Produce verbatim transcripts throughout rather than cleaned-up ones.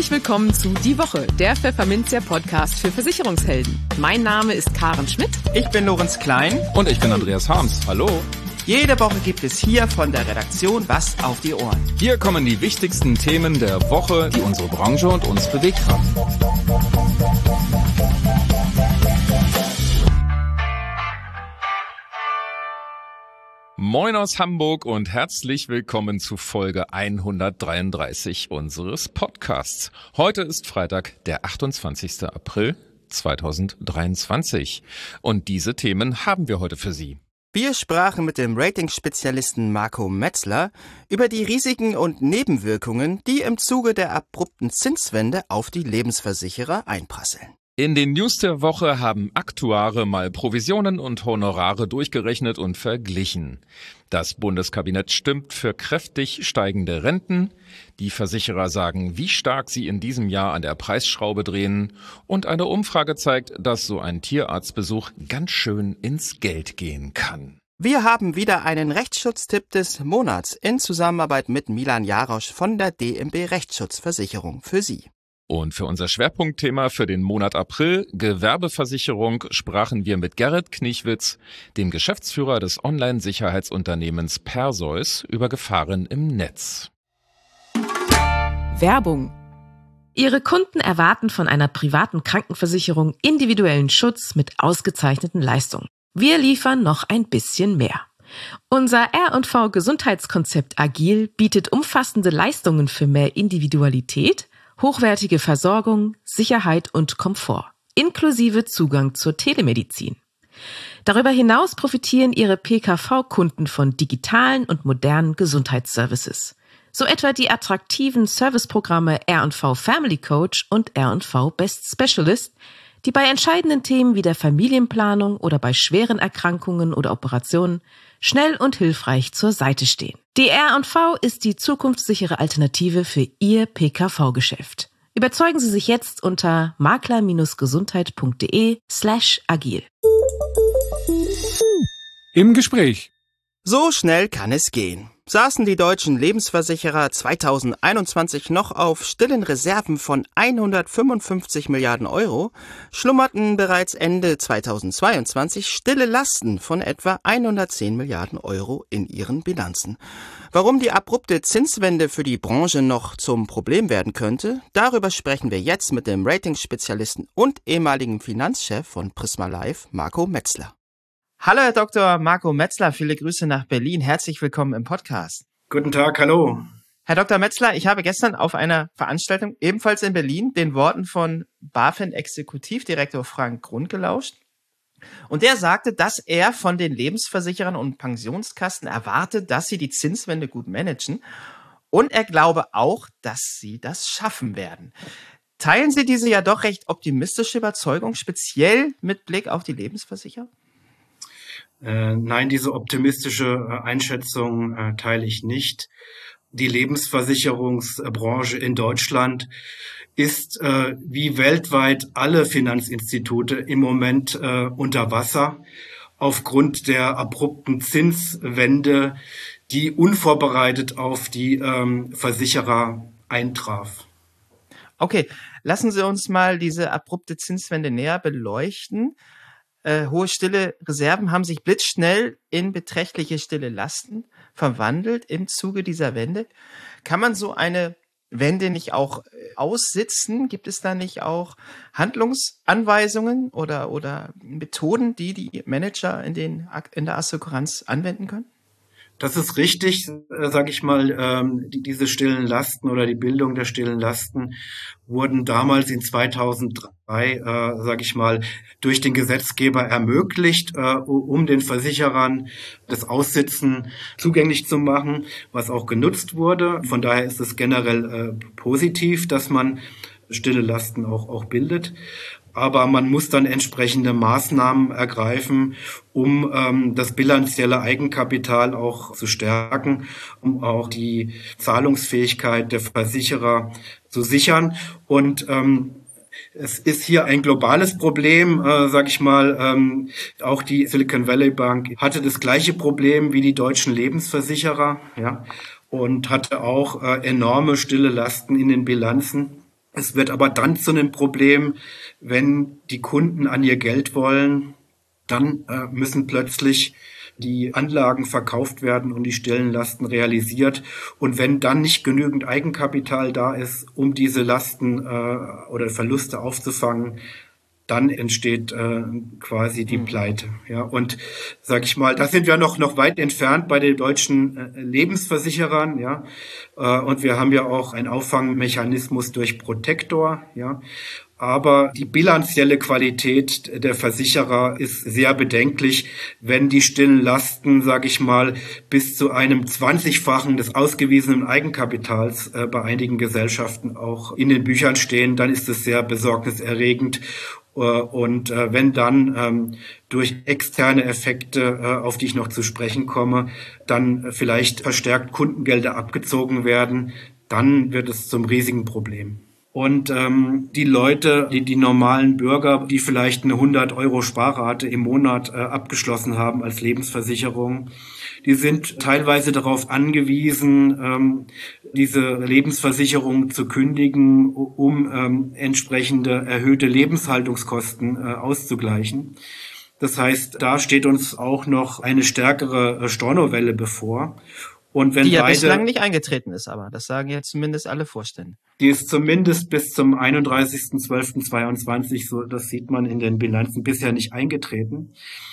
Herzlich willkommen zu Die Woche, der Pfefferminzia Podcast für Versicherungshelden. Mein Name ist Karen Schmidt. Ich bin Lorenz Klein. Und ich bin Andreas Harms. Hallo. Jede Woche gibt es hier von der Redaktion was auf die Ohren. Hier kommen die wichtigsten Themen der Woche, die unsere Branche und uns bewegt haben. Moin aus Hamburg und herzlich willkommen zu Folge hundertdreiunddreißig unseres Podcasts. Heute ist Freitag, der achtundzwanzigster April zweitausenddreiundzwanzig und diese Themen haben wir heute für Sie. Wir sprachen mit dem Ratingspezialisten Marco Metzler über die Risiken und Nebenwirkungen, die im Zuge der abrupten Zinswende auf die Lebensversicherer einprasseln. In den News der Woche haben Aktuare mal Provisionen und Honorare durchgerechnet und verglichen. Das Bundeskabinett stimmt für kräftig steigende Renten. Die Versicherer sagen, wie stark sie in diesem Jahr an der Preisschraube drehen. Und eine Umfrage zeigt, dass so ein Tierarztbesuch ganz schön ins Geld gehen kann. Wir haben wieder einen Rechtsschutztipp des Monats in Zusammenarbeit mit Milan Jarosch von der D M B Rechtsschutzversicherung für Sie. Und für unser Schwerpunktthema für den Monat April, Gewerbeversicherung, sprachen wir mit Gerrit Kniechwitz, dem Geschäftsführer des Online-Sicherheitsunternehmens Perseus, über Gefahren im Netz. Werbung. Ihre Kunden erwarten von einer privaten Krankenversicherung individuellen Schutz mit ausgezeichneten Leistungen. Wir liefern noch ein bisschen mehr. Unser R und V Gesundheitskonzept Agil bietet umfassende Leistungen für mehr Individualität, hochwertige Versorgung, Sicherheit und Komfort, inklusive Zugang zur Telemedizin. Darüber hinaus profitieren Ihre P K V-Kunden von digitalen und modernen Gesundheitsservices, so etwa die attraktiven Serviceprogramme R und V Family Coach und R und V Best Specialist, die bei entscheidenden Themen wie der Familienplanung oder bei schweren Erkrankungen oder Operationen schnell und hilfreich zur Seite stehen. Die R und V ist die zukunftssichere Alternative für Ihr P K V-Geschäft. Überzeugen Sie sich jetzt unter makler-gesundheit.de slash agil. Im Gespräch. So schnell kann es gehen. Saßen die deutschen Lebensversicherer zweitausendeinundzwanzig noch auf stillen Reserven von hundertfünfundfünfzig Milliarden Euro, schlummerten bereits Ende zweitausendzweiundzwanzig stille Lasten von etwa hundertzehn Milliarden Euro in ihren Bilanzen. Warum die abrupte Zinswende für die Branche noch zum Problem werden könnte, darüber sprechen wir jetzt mit dem Ratingspezialisten und ehemaligen Finanzchef von Prisma Life, Marco Metzler. Hallo, Herr Doktor Marco Metzler, viele Grüße nach Berlin. Herzlich willkommen im Podcast. Guten Tag, hallo. Herr Doktor Metzler, ich habe gestern auf einer Veranstaltung, ebenfalls in Berlin, den Worten von BaFin-Exekutivdirektor Frank Grund gelauscht. Und der sagte, dass er von den Lebensversicherern und Pensionskassen erwartet, dass sie die Zinswende gut managen. Und er glaube auch, dass sie das schaffen werden. Teilen Sie diese ja doch recht optimistische Überzeugung, speziell mit Blick auf die Lebensversicherer? Äh, nein, diese optimistische äh, Einschätzung äh, teile ich nicht. Die Lebensversicherungsbranche in Deutschland ist äh, wie weltweit alle Finanzinstitute im Moment äh, unter Wasser aufgrund der abrupten Zinswende, die unvorbereitet auf die ähm, Versicherer eintraf. Okay, lassen Sie uns mal diese abrupte Zinswende näher beleuchten. Äh, hohe stille Reserven haben sich blitzschnell in beträchtliche stille Lasten verwandelt im Zuge dieser Wende. Kann man so eine Wende nicht auch aussitzen? Gibt es da nicht auch Handlungsanweisungen oder, oder Methoden, die die Manager in, den, in der Assekuranz anwenden können? Das ist richtig, äh, sage ich mal, ähm, die, diese stillen Lasten oder die Bildung der stillen Lasten wurden damals in zweitausenddrei, äh, sage ich mal, durch den Gesetzgeber ermöglicht, äh, um den Versicherern das Aussitzen zugänglich zu machen, was auch genutzt wurde. Von daher ist es generell äh, positiv, dass man stille Lasten auch, auch bildet. Aber man muss dann entsprechende Maßnahmen ergreifen, um ähm, das bilanzielle Eigenkapital auch zu stärken, um auch die Zahlungsfähigkeit der Versicherer zu sichern. Und ähm, es ist hier ein globales Problem, äh, sage ich mal. Ähm, auch die Silicon Valley Bank hatte das gleiche Problem wie die deutschen Lebensversicherer, ja, und hatte auch äh, enorme stille Lasten in den Bilanzen. Es wird aber dann zu einem Problem, wenn die Kunden an ihr Geld wollen, dann äh, müssen plötzlich die Anlagen verkauft werden und die stillen Lasten realisiert. Und wenn dann nicht genügend Eigenkapital da ist, um diese Lasten äh, oder Verluste aufzufangen, dann entsteht äh, quasi die Pleite. Ja, und sag ich mal, da sind wir noch noch weit entfernt bei den deutschen äh, Lebensversicherern. Ja, äh, und wir haben ja auch einen Auffangmechanismus durch Protektor. Ja. Aber die bilanzielle Qualität der Versicherer ist sehr bedenklich, wenn die stillen Lasten, sage ich mal, bis zu einem zwanzigfachen des ausgewiesenen Eigenkapitals äh, bei einigen Gesellschaften auch in den Büchern stehen, dann ist es sehr besorgniserregend. Äh, und äh, wenn dann ähm, durch externe Effekte, äh, auf die ich noch zu sprechen komme, dann vielleicht verstärkt Kundengelder abgezogen werden, dann wird es zum riesigen Problem. Und ähm, die Leute, die die normalen Bürger, die vielleicht eine hundert Euro Sparrate im Monat äh, abgeschlossen haben als Lebensversicherung, die sind teilweise darauf angewiesen, ähm, diese Lebensversicherung zu kündigen, um ähm, entsprechende erhöhte Lebenshaltungskosten äh, auszugleichen. Das heißt, da steht uns auch noch eine stärkere äh, Stornowelle bevor. Und wenn die ja beide, bislang nicht eingetreten ist, aber das sagen jetzt zumindest alle Vorstände. Die ist zumindest bis zum einunddreißigsten zwölften zweiundzwanzig, so das sieht man in den Bilanzen, bisher nicht eingetreten.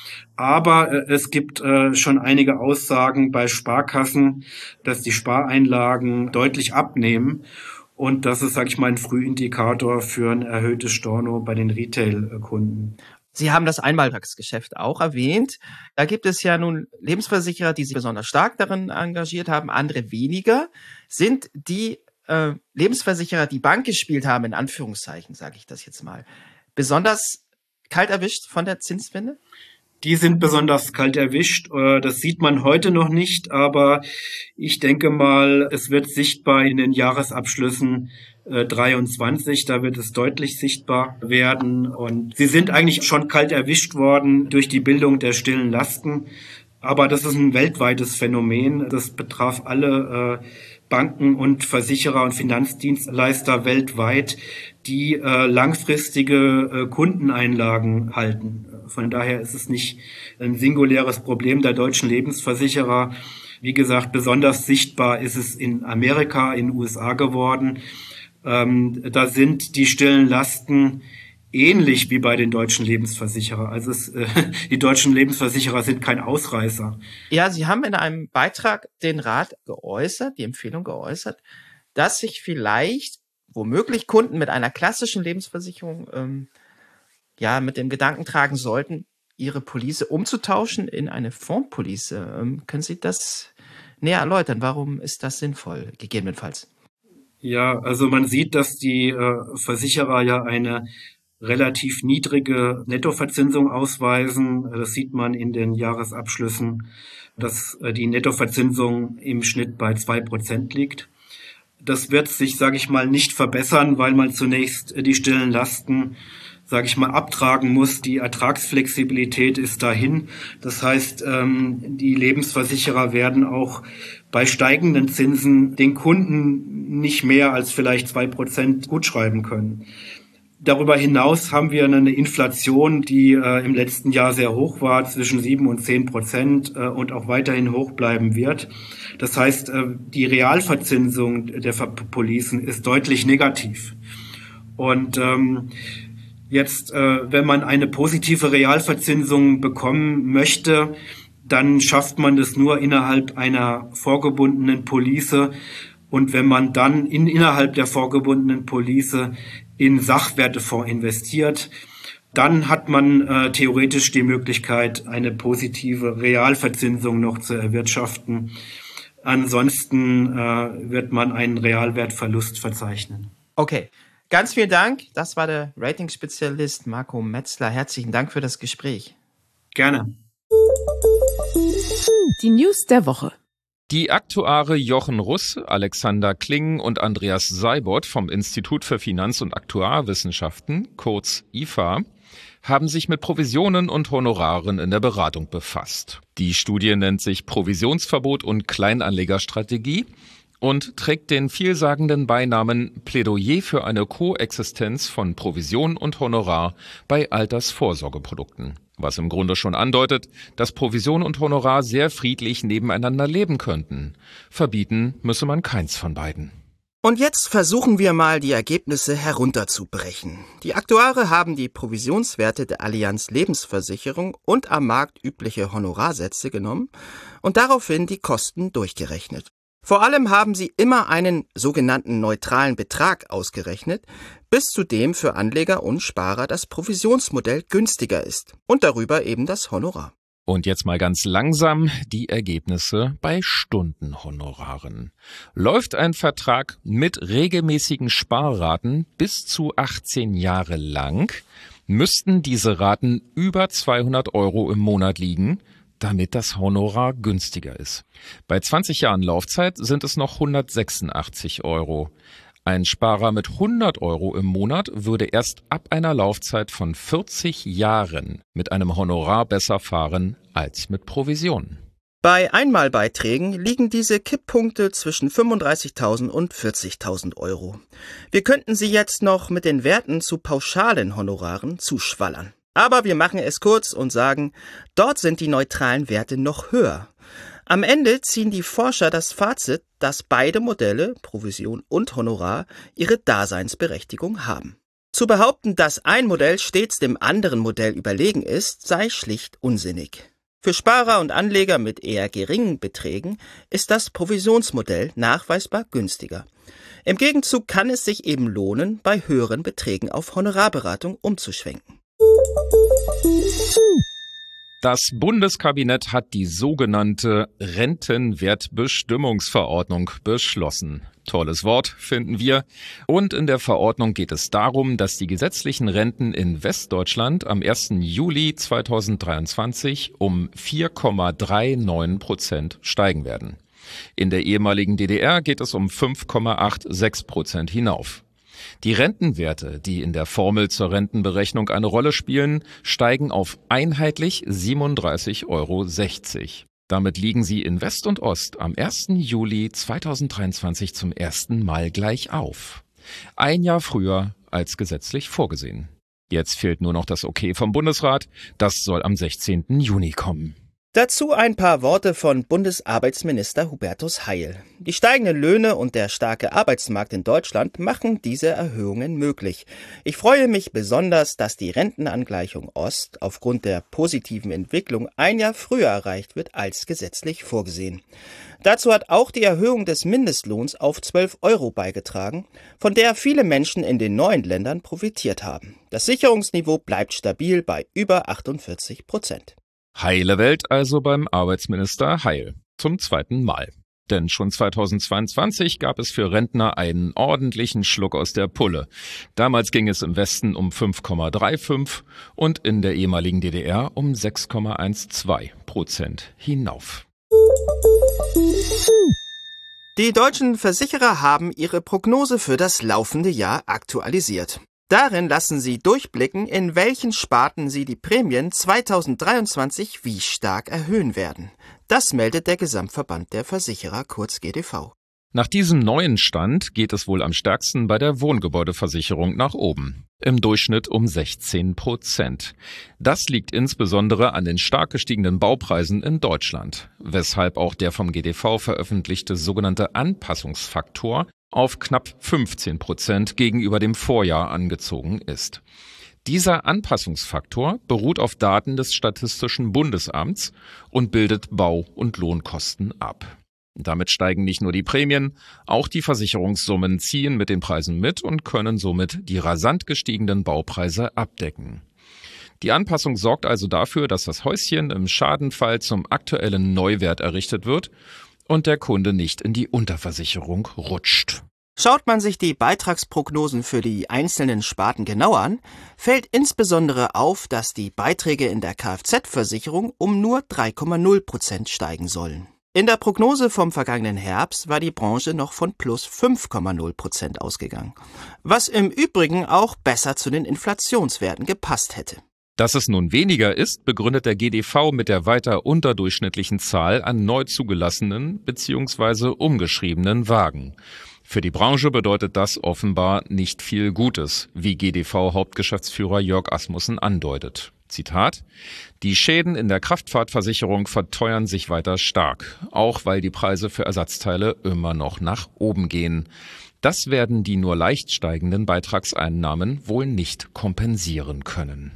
Aber äh, es gibt äh, schon einige Aussagen bei Sparkassen, dass die Spareinlagen deutlich abnehmen. Und das ist, sage ich mal, ein Frühindikator für ein erhöhtes Storno bei den Retail-Kunden. Sie haben das Einmaltagsgeschäft auch erwähnt. Da gibt es ja nun Lebensversicherer, die sich besonders stark darin engagiert haben, andere weniger. Sind die äh, Lebensversicherer, die Bank gespielt haben, in Anführungszeichen, sage ich das jetzt mal, besonders kalt erwischt von der Zinswende? Die sind besonders kalt erwischt. Das sieht man heute noch nicht, aber ich denke mal, es wird sichtbar in den Jahresabschlüssen dreiundzwanzig, da wird es deutlich sichtbar werden. Und sie sind eigentlich schon kalt erwischt worden durch die Bildung der stillen Lasten. Aber das ist ein weltweites Phänomen. Das betraf alle äh, Banken und Versicherer und Finanzdienstleister weltweit, die äh, langfristige äh, Kundeneinlagen halten. Von daher ist es nicht ein singuläres Problem der deutschen Lebensversicherer. Wie gesagt, besonders sichtbar ist es in Amerika, in den U S A geworden. Ähm, da sind die stillen Lasten ähnlich wie bei den deutschen Lebensversicherer. Also es, äh, die deutschen Lebensversicherer sind kein Ausreißer. Ja, Sie haben in einem Beitrag den Rat geäußert, die Empfehlung geäußert, dass sich vielleicht womöglich Kunden mit einer klassischen Lebensversicherung ähm, ja mit dem Gedanken tragen sollten, ihre Police umzutauschen in eine Fondspolice. Ähm, können Sie das näher erläutern? Warum ist das sinnvoll, gegebenenfalls? Ja, also man sieht, dass die äh, Versicherer ja eine relativ niedrige Nettoverzinsung ausweisen. Das sieht man in den Jahresabschlüssen, dass äh, die Nettoverzinsung im Schnitt bei zwei Prozent liegt. Das wird sich, sage ich mal, nicht verbessern, weil man zunächst äh, die stillen Lasten, sage ich mal, abtragen muss. Die Ertragsflexibilität ist dahin. Das heißt, ähm, die Lebensversicherer werden auch bei steigenden Zinsen den Kunden nicht mehr als vielleicht zwei Prozent gutschreiben können. Darüber hinaus haben wir eine Inflation, die äh, im letzten Jahr sehr hoch war, zwischen sieben und zehn Prozent äh, und auch weiterhin hoch bleiben wird. Das heißt, äh, die Realverzinsung der Policen ist deutlich negativ. Und ähm, jetzt, äh, wenn man eine positive Realverzinsung bekommen möchte, dann schafft man das nur innerhalb einer vorgebundenen Police. Und wenn man dann in, innerhalb der vorgebundenen Police in Sachwertefonds investiert, dann hat man äh, theoretisch die Möglichkeit, eine positive Realverzinsung noch zu erwirtschaften. Ansonsten äh, wird man einen Realwertverlust verzeichnen. Okay, ganz vielen Dank. Das war der Ratingspezialist Marco Metzler. Herzlichen Dank für das Gespräch. Gerne. Die News der Woche. Die Aktuare Jochen Russ, Alexander Kling und Andreas Seibert vom Institut für Finanz- und Aktuarwissenschaften, kurz I F A, haben sich mit Provisionen und Honoraren in der Beratung befasst. Die Studie nennt sich Provisionsverbot und Kleinanlegerstrategie und trägt den vielsagenden Beinamen Plädoyer für eine Koexistenz von Provision und Honorar bei Altersvorsorgeprodukten. Was im Grunde schon andeutet, dass Provision und Honorar sehr friedlich nebeneinander leben könnten. Verbieten müsse man keins von beiden. Und jetzt versuchen wir mal, die Ergebnisse herunterzubrechen. Die Aktuare haben die Provisionswerte der Allianz Lebensversicherung und am Markt übliche Honorarsätze genommen und daraufhin die Kosten durchgerechnet. Vor allem haben sie immer einen sogenannten neutralen Betrag ausgerechnet, bis zu dem für Anleger und Sparer das Provisionsmodell günstiger ist und darüber eben das Honorar. Und jetzt mal ganz langsam die Ergebnisse bei Stundenhonoraren. Läuft ein Vertrag mit regelmäßigen Sparraten bis zu achtzehn Jahre lang, müssten diese Raten über zweihundert Euro im Monat liegen, damit das Honorar günstiger ist. Bei zwanzig Jahren Laufzeit sind es noch hundertsechsundachtzig Euro. Ein Sparer mit hundert Euro im Monat würde erst ab einer Laufzeit von vierzig Jahren mit einem Honorar besser fahren als mit Provision. Bei Einmalbeiträgen liegen diese Kipppunkte zwischen fünfunddreißigtausend und vierzigtausend Euro. Wir könnten sie jetzt noch mit den Werten zu pauschalen Honoraren zuschwallern. Aber wir machen es kurz und sagen, dort sind die neutralen Werte noch höher. Am Ende ziehen die Forscher das Fazit, dass beide Modelle, Provision und Honorar, ihre Daseinsberechtigung haben. Zu behaupten, dass ein Modell stets dem anderen Modell überlegen ist, sei schlicht unsinnig. Für Sparer und Anleger mit eher geringen Beträgen ist das Provisionsmodell nachweisbar günstiger. Im Gegenzug kann es sich eben lohnen, bei höheren Beträgen auf Honorarberatung umzuschwenken. Das Bundeskabinett hat die sogenannte Rentenwertbestimmungsverordnung beschlossen. Tolles Wort, finden wir. Und in der Verordnung geht es darum, dass die gesetzlichen Renten in Westdeutschland am ersten Juli zweitausenddreiundzwanzig um vier Komma neununddreißig Prozent steigen werden. In der ehemaligen D D R geht es um fünf Komma sechsundachtzig Prozent hinauf. Die Rentenwerte, die in der Formel zur Rentenberechnung eine Rolle spielen, steigen auf einheitlich siebenunddreißig Euro sechzig. Damit liegen sie in West und Ost am ersten Juli zweitausenddreiundzwanzig zum ersten Mal gleich auf. Ein Jahr früher als gesetzlich vorgesehen. Jetzt fehlt nur noch das Okay vom Bundesrat. Das soll am sechzehnten Juni kommen. Dazu ein paar Worte von Bundesarbeitsminister Hubertus Heil. Die steigenden Löhne und der starke Arbeitsmarkt in Deutschland machen diese Erhöhungen möglich. Ich freue mich besonders, dass die Rentenangleichung Ost aufgrund der positiven Entwicklung ein Jahr früher erreicht wird als gesetzlich vorgesehen. Dazu hat auch die Erhöhung des Mindestlohns auf zwölf Euro beigetragen, von der viele Menschen in den neuen Ländern profitiert haben. Das Sicherungsniveau bleibt stabil bei über achtundvierzig Prozent. Heile Welt also beim Arbeitsminister Heil. Zum zweiten Mal. Denn schon zweitausendzweiundzwanzig gab es für Rentner einen ordentlichen Schluck aus der Pulle. Damals ging es im Westen um fünf Komma fünfunddreißig und in der ehemaligen D D R um sechs Komma zwölf Prozent hinauf. Die deutschen Versicherer haben ihre Prognose für das laufende Jahr aktualisiert. Darin lassen sie durchblicken, in welchen Sparten sie die Prämien zweitausenddreiundzwanzig wie stark erhöhen werden. Das meldet der Gesamtverband der Versicherer, kurz G D V. Nach diesem neuen Stand geht es wohl am stärksten bei der Wohngebäudeversicherung nach oben. Im Durchschnitt um sechzehn Prozent. Das liegt insbesondere an den stark gestiegenen Baupreisen in Deutschland, weshalb auch der vom G D V veröffentlichte sogenannte Anpassungsfaktor auf knapp fünfzehn Prozent gegenüber dem Vorjahr angezogen ist. Dieser Anpassungsfaktor beruht auf Daten des Statistischen Bundesamts und bildet Bau- und Lohnkosten ab. Damit steigen nicht nur die Prämien, auch die Versicherungssummen ziehen mit den Preisen mit und können somit die rasant gestiegenen Baupreise abdecken. Die Anpassung sorgt also dafür, dass das Häuschen im Schadenfall zum aktuellen Neuwert errichtet wird und der Kunde nicht in die Unterversicherung rutscht. Schaut man sich die Beitragsprognosen für die einzelnen Sparten genauer an, fällt insbesondere auf, dass die Beiträge in der Kfz-Versicherung um nur drei Komma null Prozent steigen sollen. In der Prognose vom vergangenen Herbst war die Branche noch von plus fünf Komma null Prozent ausgegangen, was im Übrigen auch besser zu den Inflationswerten gepasst hätte. Dass es nun weniger ist, begründet der G D V mit der weiter unterdurchschnittlichen Zahl an neu zugelassenen bzw. umgeschriebenen Wagen. Für die Branche bedeutet das offenbar nicht viel Gutes, wie G D V-Hauptgeschäftsführer Jörg Asmussen andeutet. Zitat: Die Schäden in der Kraftfahrtversicherung verteuern sich weiter stark, auch weil die Preise für Ersatzteile immer noch nach oben gehen. Das werden die nur leicht steigenden Beitragseinnahmen wohl nicht kompensieren können.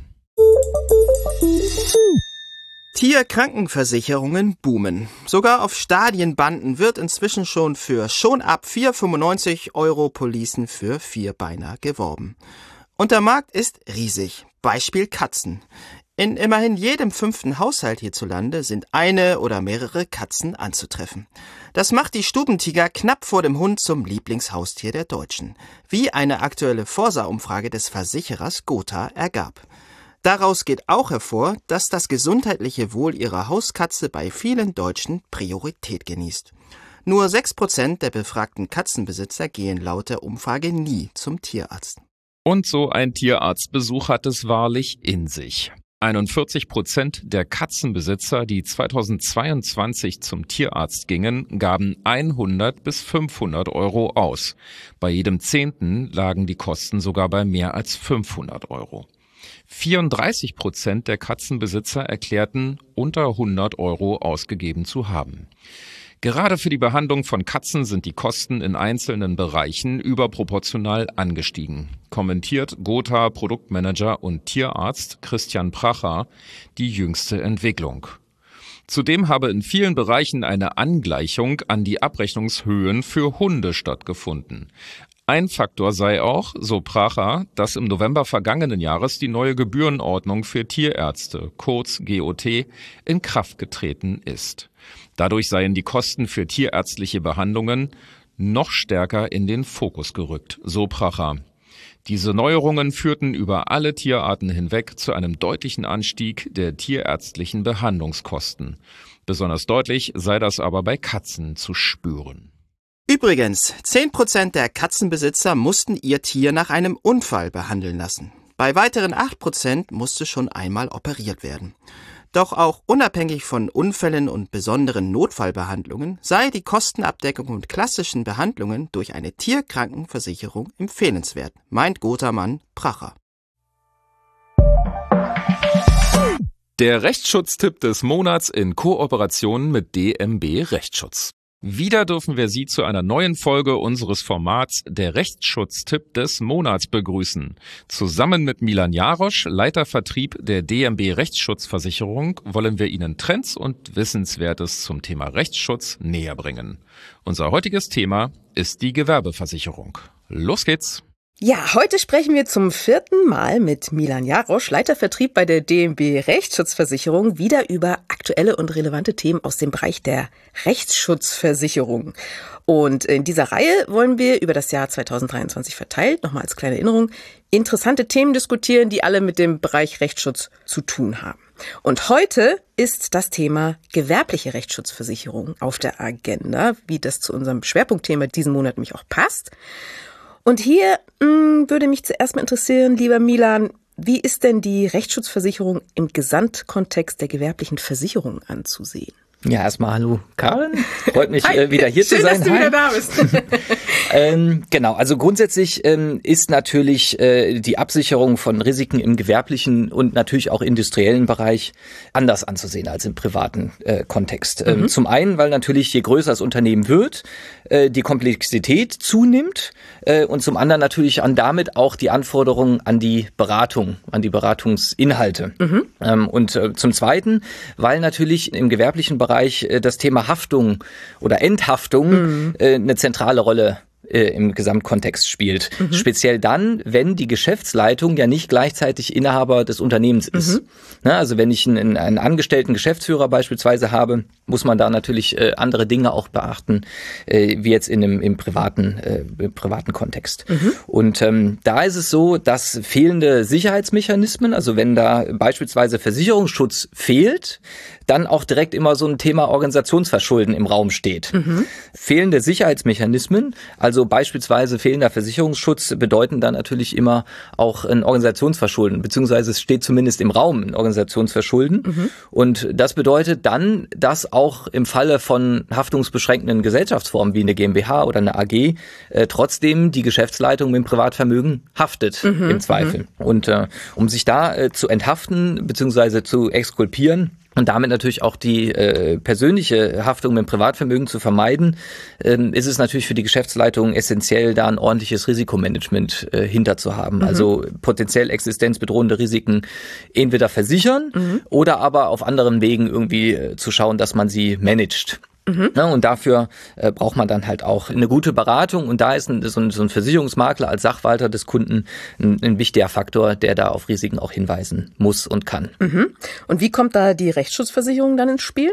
Tierkrankenversicherungen boomen. Sogar auf Stadienbanden wird inzwischen schon für schon ab vier Euro fünfundneunzig Euro Policen für Vierbeiner geworben. Und der Markt ist riesig. Beispiel Katzen. In immerhin jedem fünften Haushalt hierzulande sind eine oder mehrere Katzen anzutreffen. Das macht die Stubentiger knapp vor dem Hund zum Lieblingshaustier der Deutschen, wie eine aktuelle Forsa-Umfrage des Versicherers Gotha ergab. Daraus geht auch hervor, dass das gesundheitliche Wohl ihrer Hauskatze bei vielen Deutschen Priorität genießt. Nur sechs Prozent der befragten Katzenbesitzer gehen laut der Umfrage nie zum Tierarzt. Und so ein Tierarztbesuch hat es wahrlich in sich. einundvierzig Prozent der Katzenbesitzer, die zweitausendzweiundzwanzig zum Tierarzt gingen, gaben hundert bis fünfhundert Euro aus. Bei jedem Zehnten lagen die Kosten sogar bei mehr als fünfhundert Euro. vierunddreißig Prozent der Katzenbesitzer erklärten, unter hundert Euro ausgegeben zu haben. Gerade für die Behandlung von Katzen sind die Kosten in einzelnen Bereichen überproportional angestiegen, kommentiert Gotha Produktmanager und Tierarzt Christian Pracher die jüngste Entwicklung. Zudem habe in vielen Bereichen eine Angleichung an die Abrechnungshöhen für Hunde stattgefunden. Ein Faktor sei auch, so Pracher, dass im November vergangenen Jahres die neue Gebührenordnung für Tierärzte, kurz G O T, in Kraft getreten ist. Dadurch seien die Kosten für tierärztliche Behandlungen noch stärker in den Fokus gerückt, so Pracher. Diese Neuerungen führten über alle Tierarten hinweg zu einem deutlichen Anstieg der tierärztlichen Behandlungskosten. Besonders deutlich sei das aber bei Katzen zu spüren. Übrigens, zehn Prozent der Katzenbesitzer mussten ihr Tier nach einem Unfall behandeln lassen. Bei weiteren acht Prozent musste schon einmal operiert werden. Doch auch unabhängig von Unfällen und besonderen Notfallbehandlungen sei die Kostenabdeckung und klassischen Behandlungen durch eine Tierkrankenversicherung empfehlenswert, meint Gotha-Mann Pracher. Der Rechtsschutztipp des Monats in Kooperation mit D M B Rechtsschutz. Wieder dürfen wir Sie zu einer neuen Folge unseres Formats Der Rechtsschutztipp des Monats begrüßen. Zusammen mit Milan Jarosch, Leiter Vertrieb der D M B Rechtsschutzversicherung, wollen wir Ihnen Trends und Wissenswertes zum Thema Rechtsschutz näher bringen. Unser heutiges Thema ist die Gewerbeversicherung. Los geht's! Ja, heute sprechen wir zum vierten Mal mit Milan Jarosch, Leiter Vertrieb bei der D M B Rechtsschutzversicherung, wieder über aktuelle und relevante Themen aus dem Bereich der Rechtsschutzversicherung. Und in dieser Reihe wollen wir über das Jahr zweitausenddreiundzwanzig verteilt, nochmal als kleine Erinnerung, interessante Themen diskutieren, die alle mit dem Bereich Rechtsschutz zu tun haben. Und heute ist das Thema gewerbliche Rechtsschutzversicherung auf der Agenda, wie das zu unserem Schwerpunktthema diesen Monat nämlich auch passt. Und hier mh, würde mich zuerst mal interessieren, lieber Milan, wie ist denn die Rechtsschutzversicherung im Gesamtkontext der gewerblichen Versicherung anzusehen? Ja, erstmal hallo Karin, freut mich Hi. äh, wieder hier Schön, zu sein. Dass du Hi. wieder da bist. ähm, genau, also grundsätzlich ähm, ist natürlich äh, die Absicherung von Risiken im gewerblichen und natürlich auch industriellen Bereich anders anzusehen als im privaten äh, Kontext. Ähm, mhm. Zum einen, weil natürlich je größer das Unternehmen wird, äh, die Komplexität zunimmt äh, und zum anderen natürlich an damit auch die Anforderungen an die Beratung, an die Beratungsinhalte. Mhm. Ähm, und äh, zum zweiten, weil natürlich im gewerblichen Bereich das Thema Haftung oder Enthaftung mhm. äh, eine zentrale Rolle äh, im Gesamtkontext spielt. Mhm. Speziell dann, wenn die Geschäftsleitung ja nicht gleichzeitig Inhaber des Unternehmens ist. Mhm. Na, also wenn ich einen, einen angestellten Geschäftsführer beispielsweise habe, muss man da natürlich äh, andere Dinge auch beachten, äh, wie, wie jetzt in einem im privaten, äh, im privaten Kontext. Mhm. Und ähm, da ist es so, dass fehlende Sicherheitsmechanismen, also wenn da beispielsweise Versicherungsschutz fehlt, dann auch direkt immer so ein Thema Organisationsverschulden im Raum steht. Mhm. Fehlende Sicherheitsmechanismen, also beispielsweise fehlender Versicherungsschutz, bedeuten dann natürlich immer auch ein Organisationsverschulden, beziehungsweise es steht zumindest im Raum ein Organisationsverschulden. Mhm. Und das bedeutet dann, dass auch im Falle von haftungsbeschränkenden Gesellschaftsformen wie eine GmbH oder eine A G äh, trotzdem die Geschäftsleitung mit dem Privatvermögen haftet, mhm. im Zweifel. Mhm. Und äh, um sich da äh, zu enthaften, beziehungsweise zu exkulpieren, und damit natürlich auch die äh, persönliche Haftung mit dem Privatvermögen zu vermeiden, ähm, ist es natürlich für die Geschäftsleitung essentiell, da ein ordentliches Risikomanagement äh, hinter zu haben. Mhm. Also potenziell existenzbedrohende Risiken entweder versichern mhm. oder aber auf anderen Wegen irgendwie äh, zu schauen, dass man sie managt. Mhm. Ja, und dafür äh, braucht man dann halt auch eine gute Beratung, und da ist ein, so, ein, so ein Versicherungsmakler als Sachwalter des Kunden ein, ein wichtiger Faktor, der da auf Risiken auch hinweisen muss und kann. Mhm. Und wie kommt da die Rechtsschutzversicherung dann ins Spiel?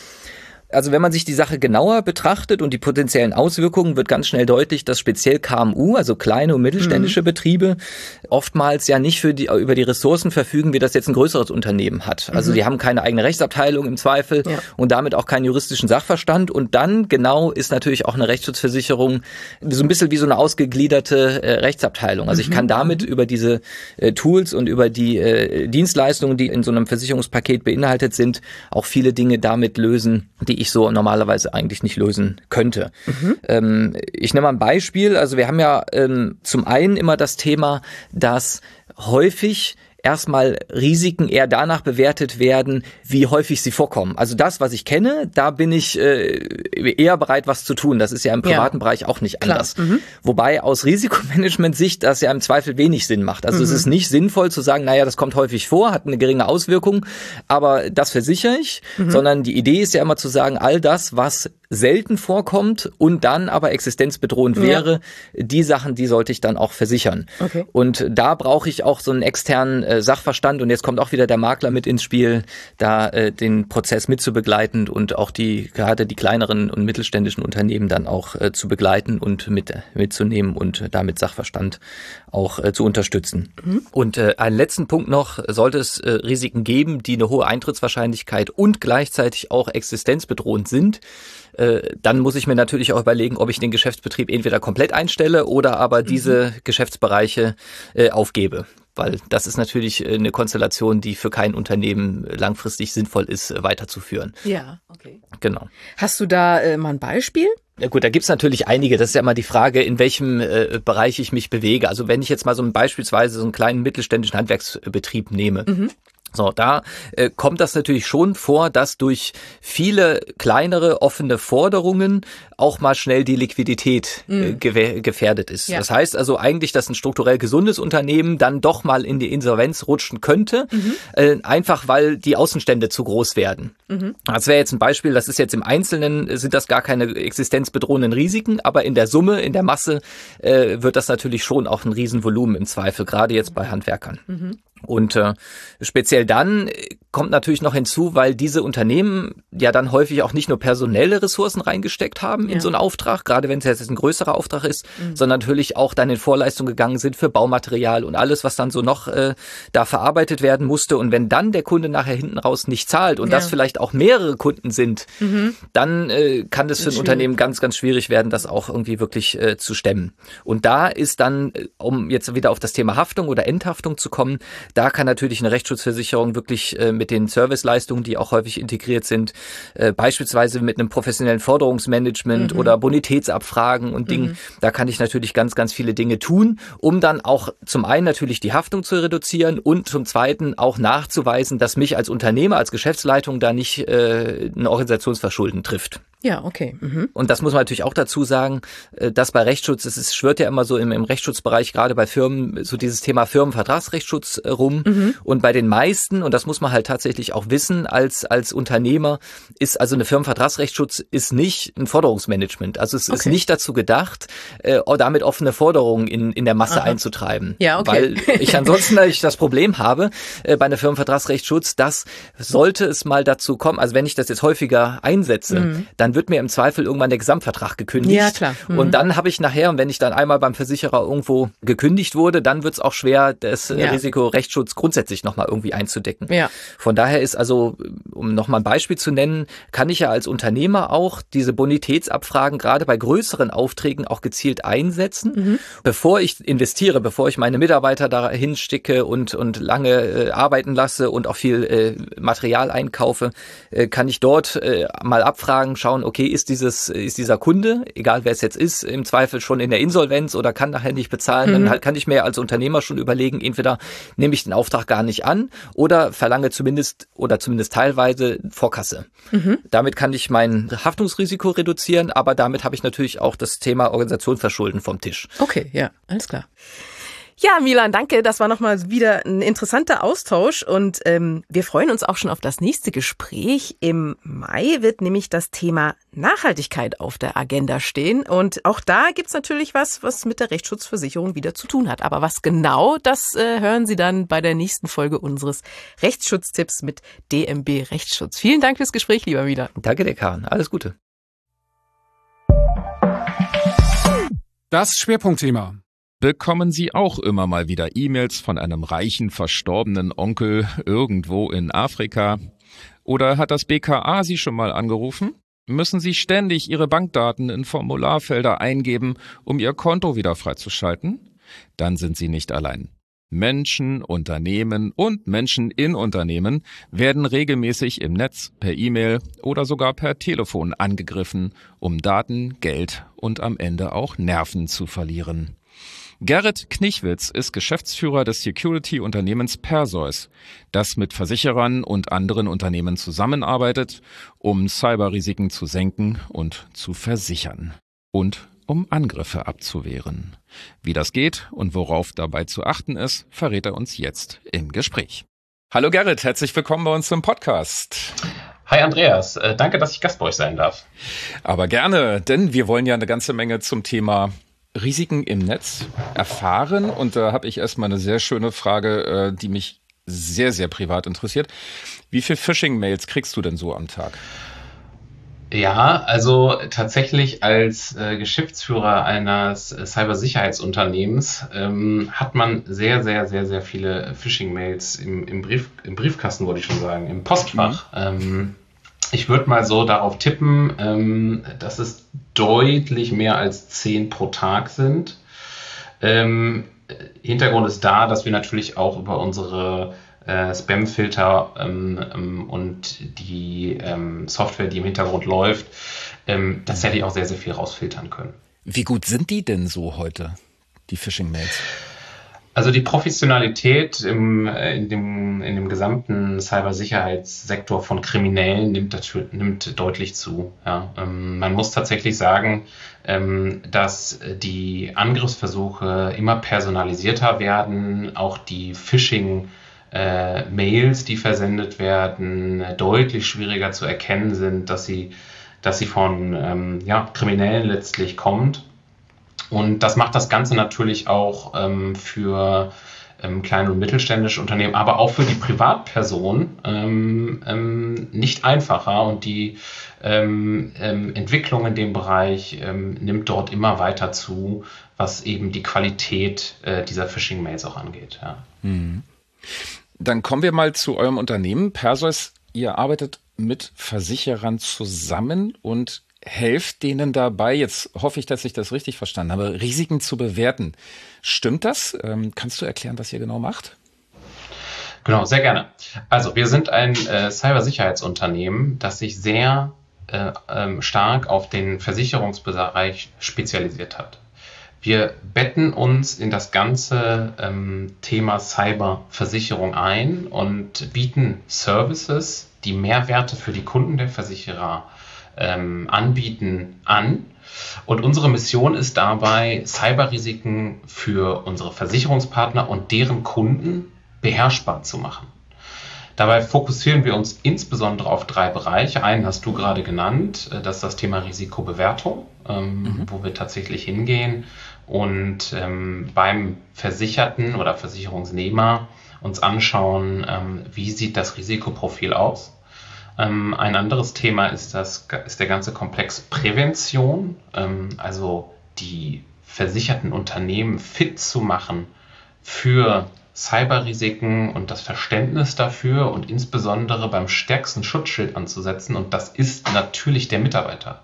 Also wenn man sich die Sache genauer betrachtet und die potenziellen Auswirkungen, wird ganz schnell deutlich, dass speziell K M U, also kleine und mittelständische mhm. Betriebe, oftmals ja nicht für die, über die Ressourcen verfügen, wie das jetzt ein größeres Unternehmen hat. Also mhm. die haben keine eigene Rechtsabteilung im Zweifel ja. und damit auch keinen juristischen Sachverstand. Und dann genau ist natürlich auch eine Rechtsschutzversicherung so ein bisschen wie so eine ausgegliederte äh, Rechtsabteilung. Also mhm. ich kann damit über diese äh, Tools und über die äh, Dienstleistungen, die in so einem Versicherungspaket beinhaltet sind, auch viele Dinge damit lösen, die ich so normalerweise eigentlich nicht lösen könnte. Mhm. Ähm, ich nehme mal ein Beispiel. Also wir haben ja ähm, zum einen immer das Thema, dass häufig erstmal Risiken eher danach bewertet werden, wie häufig sie vorkommen. Also das, was ich kenne, da bin ich äh, eher bereit, was zu tun. Das ist ja im privaten ja. Bereich auch nicht anders. Mhm. Wobei aus Risikomanagement-Sicht das ja im Zweifel wenig Sinn macht. Also mhm. es ist nicht sinnvoll zu sagen, naja, das kommt häufig vor, hat eine geringe Auswirkung, aber das versichere ich, mhm. sondern die Idee ist ja immer zu sagen, all das, was selten vorkommt und dann aber existenzbedrohend wäre, ja. die Sachen, die sollte ich dann auch versichern. Okay. Und da brauche ich auch so einen externen äh, Sachverstand, und jetzt kommt auch wieder der Makler mit ins Spiel, da äh, den Prozess mitzubegleiten und auch die gerade die kleineren und mittelständischen Unternehmen dann auch äh, zu begleiten und mit mitzunehmen und damit Sachverstand auch äh, zu unterstützen. Mhm. Und äh, einen letzten Punkt noch: Sollte es äh, Risiken geben, die eine hohe Eintrittswahrscheinlichkeit und gleichzeitig auch existenzbedrohend sind, dann muss ich mir natürlich auch überlegen, ob ich den Geschäftsbetrieb entweder komplett einstelle oder aber diese mhm. Geschäftsbereiche äh, aufgebe. Weil das ist natürlich eine Konstellation, die für kein Unternehmen langfristig sinnvoll ist, weiterzuführen. Ja, okay. Genau. Hast du da äh, mal ein Beispiel? Ja gut, da gibt's natürlich einige. Das ist ja immer die Frage, in welchem äh, Bereich ich mich bewege. Also wenn ich jetzt mal so ein, beispielsweise so einen kleinen mittelständischen Handwerksbetrieb nehme, mhm. So, da äh, kommt das natürlich schon vor, dass durch viele kleinere offene Forderungen auch mal schnell die Liquidität äh, ge- gefährdet ist. Ja. Das heißt also eigentlich, dass ein strukturell gesundes Unternehmen dann doch mal in die Insolvenz rutschen könnte, mhm. äh, einfach weil die Außenstände zu groß werden. Mhm. Das wäre jetzt ein Beispiel, das ist jetzt im Einzelnen, sind das gar keine existenzbedrohenden Risiken, aber in der Summe, in der Masse äh, wird das natürlich schon auch ein Riesenvolumen im Zweifel, gerade jetzt bei Handwerkern. Mhm. Und äh, speziell dann kommt natürlich noch hinzu, weil diese Unternehmen ja dann häufig auch nicht nur personelle Ressourcen reingesteckt haben in ja. so einen Auftrag, gerade wenn es jetzt ein größerer Auftrag ist, mhm. sondern natürlich auch dann in Vorleistung gegangen sind für Baumaterial und alles, was dann so noch äh, da verarbeitet werden musste. Und wenn dann der Kunde nachher hinten raus nicht zahlt und ja. das vielleicht auch mehrere Kunden sind, mhm. dann äh, kann das für ein Unternehmen ganz, ganz schwierig werden, das auch irgendwie wirklich äh, zu stemmen. Und da ist dann, um jetzt wieder auf das Thema Haftung oder Enthaftung zu kommen, da kann natürlich eine Rechtsschutzversicherung wirklich äh, mit den Serviceleistungen, die auch häufig integriert sind, äh, beispielsweise mit einem professionellen Forderungsmanagement mhm. oder Bonitätsabfragen und Dingen, mhm. da kann ich natürlich ganz, ganz viele Dinge tun, um dann auch zum einen natürlich die Haftung zu reduzieren und zum zweiten auch nachzuweisen, dass mich als Unternehmer, als Geschäftsleitung da nicht äh, ein Organisationsverschulden trifft. Ja, okay. Mhm. Und das muss man natürlich auch dazu sagen, dass bei Rechtsschutz, es ist, schwirrt ja immer so im, im Rechtsschutzbereich, gerade bei Firmen, so dieses Thema Firmenvertragsrechtsschutz rum. Mhm. Und bei den meisten, und das muss man halt tatsächlich auch wissen, als als Unternehmer, ist also eine Firmenvertragsrechtsschutz ist nicht ein Forderungsmanagement. Also es okay. ist nicht dazu gedacht, äh, damit offene Forderungen in in der Masse Aha. einzutreiben. Ja, okay. Weil ich ansonsten natürlich das Problem habe, äh, bei einer Firmenvertragsrechtsschutz, dass sollte es mal dazu kommen, also wenn ich das jetzt häufiger einsetze, mhm. dann wird mir im Zweifel irgendwann der Gesamtvertrag gekündigt. Ja, klar. Mhm. Und dann habe ich nachher, und wenn ich dann einmal beim Versicherer irgendwo gekündigt wurde, dann wird es auch schwer, das ja. Risikorechtsschutz grundsätzlich nochmal irgendwie einzudecken. Ja. Von daher ist also, um nochmal ein Beispiel zu nennen, kann ich ja als Unternehmer auch diese Bonitätsabfragen gerade bei größeren Aufträgen auch gezielt einsetzen, mhm. bevor ich investiere, bevor ich meine Mitarbeiter dahin stecke und, und lange äh, arbeiten lasse und auch viel äh, Material einkaufe, äh, kann ich dort äh, mal abfragen, schauen, okay, ist dieses, ist dieser Kunde, egal wer es jetzt ist, im Zweifel schon in der Insolvenz oder kann nachher nicht bezahlen, mhm. dann kann ich mir als Unternehmer schon überlegen, entweder nehme ich den Auftrag gar nicht an oder verlange zumindest oder zumindest teilweise Vorkasse. Mhm. Damit kann ich mein Haftungsrisiko reduzieren, aber damit habe ich natürlich auch das Thema Organisationsverschulden vom Tisch. Okay, ja, alles klar. Ja, Milan, danke. Das war nochmal wieder ein interessanter Austausch und ähm, wir freuen uns auch schon auf das nächste Gespräch. Im Mai wird nämlich das Thema Nachhaltigkeit auf der Agenda stehen und auch da gibt's natürlich was, was mit der Rechtsschutzversicherung wieder zu tun hat. Aber was genau, das äh, hören Sie dann bei der nächsten Folge unseres Rechtsschutztipps mit D M B Rechtsschutz. Vielen Dank fürs Gespräch, lieber Milan. Danke dir, Karin. Alles Gute. Das Schwerpunktthema. Bekommen Sie auch immer mal wieder E-Mails von einem reichen, verstorbenen Onkel irgendwo in Afrika? Oder hat das B K A Sie schon mal angerufen? Müssen Sie ständig Ihre Bankdaten in Formularfelder eingeben, um Ihr Konto wieder freizuschalten? Dann sind Sie nicht allein. Menschen, Unternehmen und Menschen in Unternehmen werden regelmäßig im Netz, per E-Mail oder sogar per Telefon angegriffen, um Daten, Geld und am Ende auch Nerven zu verlieren. Gerrit Knichwitz ist Geschäftsführer des Security-Unternehmens Perseus, das mit Versicherern und anderen Unternehmen zusammenarbeitet, um Cyberrisiken zu senken und zu versichern und um Angriffe abzuwehren. Wie das geht und worauf dabei zu achten ist, verrät er uns jetzt im Gespräch. Hallo Gerrit, herzlich willkommen bei uns im Podcast. Hi Andreas, äh, danke, dass ich Gast bei euch sein darf. Aber gerne, denn wir wollen ja eine ganze Menge zum Thema Risiken im Netz erfahren. Und da habe ich erstmal eine sehr schöne Frage, die mich sehr, sehr privat interessiert. Wie viele Phishing-Mails kriegst du denn so am Tag? Ja, also tatsächlich als äh, Geschäftsführer eines äh, Cybersicherheitsunternehmens ähm, hat man sehr, sehr, sehr, sehr viele Phishing-Mails im, im, Brief, im Briefkasten, wollte ich schon sagen, im Postfach. Mhm. Ähm, Ich würde mal so darauf tippen, ähm, dass es deutlich mehr als zehn pro Tag sind. Ähm, Hintergrund ist da, dass wir natürlich auch über unsere äh, Spam-Filter ähm, ähm, und die ähm, Software, die im Hintergrund läuft, ähm, tatsächlich auch sehr, sehr viel rausfiltern können. Wie gut sind die denn so heute, die Phishing-Mails? Also die Professionalität im, in, dem, in dem gesamten Cybersicherheitssektor von Kriminellen nimmt, nimmt deutlich zu. Ja, ähm, man muss tatsächlich sagen, ähm, dass die Angriffsversuche immer personalisierter werden, auch die Phishing-Mails, äh, die versendet werden, deutlich schwieriger zu erkennen sind, dass sie, dass sie von ähm, ja, Kriminellen letztlich kommt. Und das macht das Ganze natürlich auch ähm, für ähm, kleine und mittelständische Unternehmen, aber auch für die Privatperson ähm, ähm, nicht einfacher. Und die ähm, ähm, Entwicklung in dem Bereich ähm, nimmt dort immer weiter zu, was eben die Qualität äh, dieser Phishing-Mails auch angeht. Ja. Mhm. Dann kommen wir mal zu eurem Unternehmen. Perseus, ihr arbeitet mit Versicherern zusammen und helft denen dabei, jetzt hoffe ich, dass ich das richtig verstanden habe, Risiken zu bewerten. Stimmt das? Ähm, kannst du erklären, was ihr genau macht? Genau, sehr gerne. Also wir sind ein äh, Cybersicherheitsunternehmen, das sich sehr äh, ähm, stark auf den Versicherungsbereich spezialisiert hat. Wir betten uns in das ganze ähm, Thema Cyberversicherung ein und bieten Services, die Mehrwerte für die Kunden der Versicherer ähm, anbieten, an. Und unsere Mission ist dabei, Cyberrisiken für unsere Versicherungspartner und deren Kunden beherrschbar zu machen. Dabei fokussieren wir uns insbesondere auf drei Bereiche. Einen hast du gerade genannt, das ist das Thema Risikobewertung, ähm, mhm. wo wir tatsächlich hingehen und ähm, beim Versicherten oder Versicherungsnehmer uns anschauen, ähm, wie sieht das Risikoprofil aus. Ähm, ein anderes Thema ist, das, ist der ganze Komplex Prävention, ähm, also die versicherten Unternehmen fit zu machen für Cyberrisiken und das Verständnis dafür und insbesondere beim stärksten Schutzschild anzusetzen, und das ist natürlich der Mitarbeiter.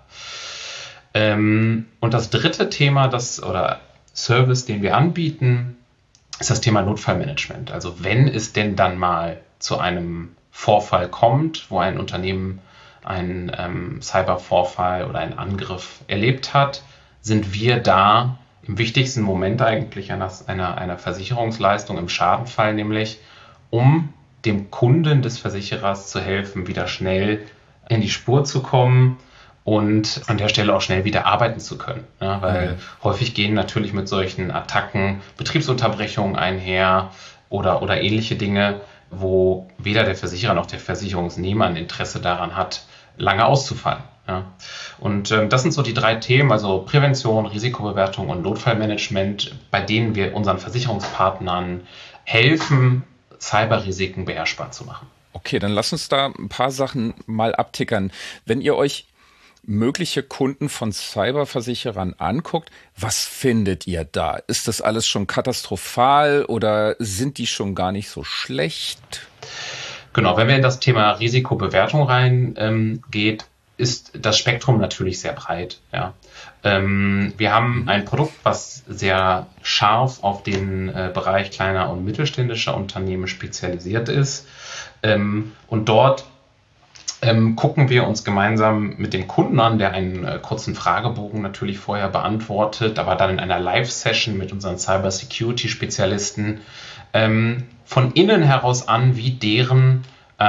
Ähm, und das dritte Thema, das oder Service, den wir anbieten, ist das Thema Notfallmanagement. Also wenn es denn dann mal zu einem Vorfall kommt, wo ein Unternehmen einen ähm, Cybervorfall oder einen Angriff erlebt hat, sind wir da im wichtigsten Moment eigentlich einer, einer, einer Versicherungsleistung im Schadenfall, nämlich um dem Kunden des Versicherers zu helfen, wieder schnell in die Spur zu kommen und an der Stelle auch schnell wieder arbeiten zu können. Ja, weil mhm. häufig gehen natürlich mit solchen Attacken Betriebsunterbrechungen einher oder, oder ähnliche Dinge, wo weder der Versicherer noch der Versicherungsnehmer ein Interesse daran hat, lange auszufallen. Ja. Und ähm, das sind so die drei Themen, also Prävention, Risikobewertung und Notfallmanagement, bei denen wir unseren Versicherungspartnern helfen, Cyberrisiken beherrschbar zu machen. Okay, dann lass uns da ein paar Sachen mal abtickern. Wenn ihr euch mögliche Kunden von Cyberversicherern anguckt, was findet ihr da? Ist das alles schon katastrophal oder sind die schon gar nicht so schlecht? Genau, wenn wir in das Thema Risikobewertung reingeht, ähm, ist das Spektrum natürlich sehr breit. Ja. Ähm, wir haben ein Produkt, was sehr scharf auf den äh, Bereich kleiner und mittelständischer Unternehmen spezialisiert ist. Ähm, und dort ähm, gucken wir uns gemeinsam mit dem Kunden an, der einen äh, kurzen Fragebogen natürlich vorher beantwortet, aber dann in einer Live-Session mit unseren Cyber-Security-Spezialisten ähm, von innen heraus an, wie deren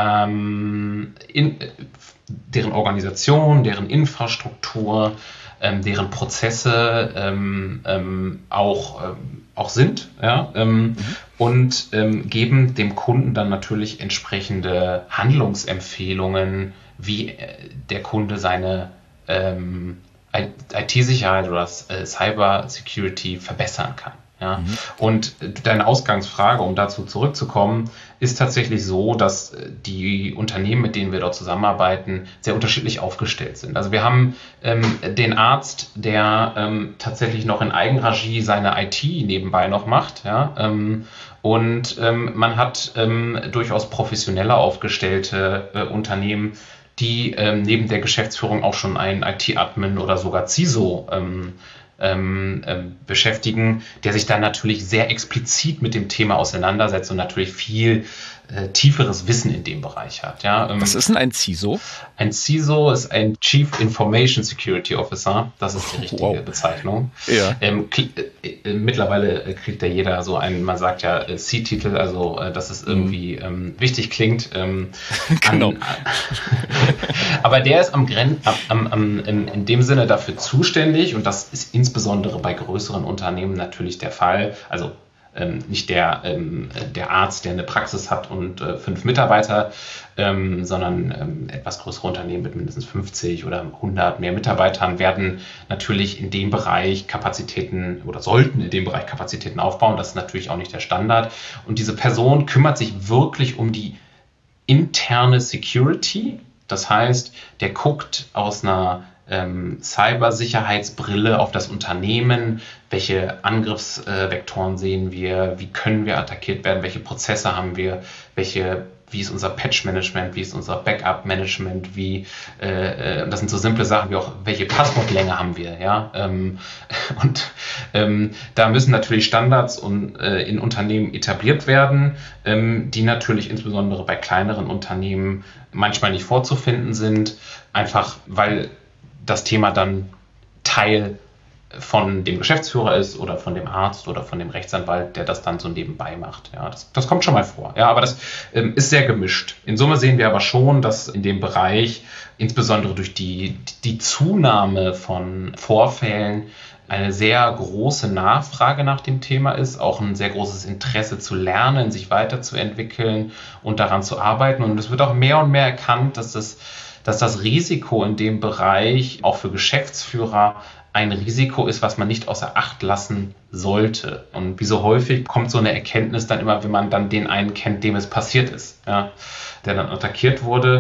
ähm, in, deren Organisation, deren Infrastruktur, ähm, deren Prozesse ähm, ähm, auch, ähm, auch sind, ja, ähm, mhm. und ähm, geben dem Kunden dann natürlich entsprechende Handlungsempfehlungen, wie äh, der Kunde seine ähm, I T-Sicherheit oder äh, Cyber-Security verbessern kann. Ja. Mhm. Und deine Ausgangsfrage, um dazu zurückzukommen, ist tatsächlich so, dass die Unternehmen, mit denen wir dort zusammenarbeiten, sehr unterschiedlich aufgestellt sind. Also wir haben ähm, den Arzt, der ähm, tatsächlich noch in Eigenregie seine I T nebenbei noch macht, ja, ähm, und ähm, man hat ähm, durchaus professioneller aufgestellte äh, Unternehmen, die ähm, neben der Geschäftsführung auch schon einen I T-Admin oder sogar C I S O ähm, Ähm, ähm, beschäftigen, der sich dann natürlich sehr explizit mit dem Thema auseinandersetzt und natürlich viel äh, tieferes Wissen in dem Bereich hat. Ja, ähm, Was ist denn ein C I S O? Ein C I S O ist ein Chief Information Security Officer. Das ist die richtige wow. Bezeichnung. Ja. Ähm, äh, äh, mittlerweile kriegt ja jeder so einen, man sagt ja äh, C-Titel, also äh, dass es irgendwie ähm, wichtig klingt. Ähm, genau. An, aber der ist am Gren am, am, in, in dem Sinne dafür zuständig, und das ist insbesondere bei größeren Unternehmen natürlich der Fall. Also ähm, nicht der, ähm, der Arzt, der eine Praxis hat und äh, fünf Mitarbeiter, ähm, sondern ähm, etwas größere Unternehmen mit mindestens fünfzig oder hundert mehr Mitarbeitern werden natürlich in dem Bereich Kapazitäten oder sollten in dem Bereich Kapazitäten aufbauen. Das ist natürlich auch nicht der Standard. Und diese Person kümmert sich wirklich um die interne Security. Das heißt, der guckt aus einer ähm, Cybersicherheitsbrille auf das Unternehmen, welche Angriffsvektoren äh, sehen wir, wie können wir attackiert werden, welche Prozesse haben wir, welche, wie ist unser Patch-Management, wie ist unser Backup-Management, wie, äh, äh, das sind so simple Sachen wie auch, welche Passwortlänge haben wir, ja, ähm, und ähm, da müssen natürlich Standards und, äh, in Unternehmen etabliert werden, ähm, die natürlich insbesondere bei kleineren Unternehmen manchmal nicht vorzufinden sind, einfach weil das Thema dann Teil von dem Geschäftsführer ist oder von dem Arzt oder von dem Rechtsanwalt, der das dann so nebenbei macht. Ja, das, das kommt schon mal vor. Ja, aber das ähm, ist sehr gemischt. In Summe sehen wir aber schon, dass in dem Bereich, insbesondere durch die, die Zunahme von Vorfällen, eine sehr große Nachfrage nach dem Thema ist, auch ein sehr großes Interesse zu lernen, sich weiterzuentwickeln und daran zu arbeiten. Und es wird auch mehr und mehr erkannt, dass das dass das Risiko in dem Bereich auch für Geschäftsführer ein Risiko ist, was man nicht außer Acht lassen sollte. Und wie so häufig kommt so eine Erkenntnis dann immer, wenn man dann den einen kennt, dem es passiert ist, ja, der dann attackiert wurde.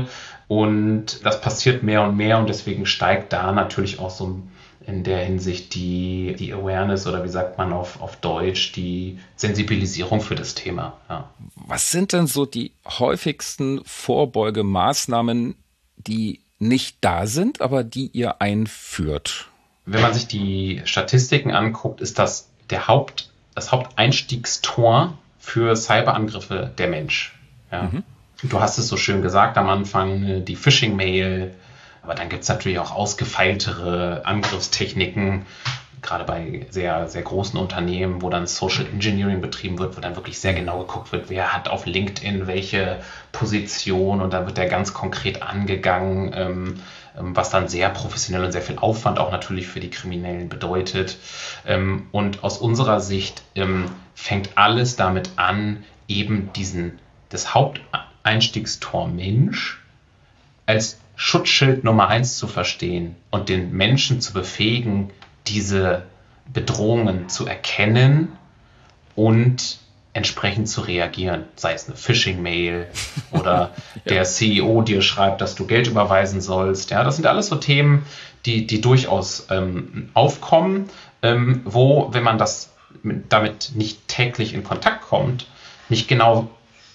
Und das passiert mehr und mehr und deswegen steigt da natürlich auch so in der Hinsicht die, die Awareness oder wie sagt man auf, auf Deutsch, die Sensibilisierung für das Thema. Ja. Was sind denn so die häufigsten Vorbeugemaßnahmen, die nicht da sind, aber die ihr einführt? Wenn man sich die Statistiken anguckt, ist das der Haupt, das Haupteinstiegstor für Cyberangriffe der Mensch. Ja. Mhm. Du hast es so schön gesagt am Anfang, die Phishing-Mail, aber dann gibt es natürlich auch ausgefeiltere Angriffstechniken, gerade bei sehr, sehr großen Unternehmen, wo dann Social Engineering betrieben wird, wo dann wirklich sehr genau geguckt wird, wer hat auf LinkedIn welche Position und dann wird der ganz konkret angegangen, ähm, was dann sehr professionell und sehr viel Aufwand auch natürlich für die Kriminellen bedeutet. Ähm, und aus unserer Sicht ähm, fängt alles damit an, eben diesen, das Haupteinstiegstor Mensch als Schutzschild Nummer eins zu verstehen und den Menschen zu befähigen, diese Bedrohungen zu erkennen und entsprechend zu reagieren. Sei es eine Phishing-Mail oder ja. der C E O dir schreibt, dass du Geld überweisen sollst. Ja, das sind alles so Themen, die, die durchaus ähm, aufkommen, ähm, wo, wenn man das mit, damit nicht täglich in Kontakt kommt, nicht genau,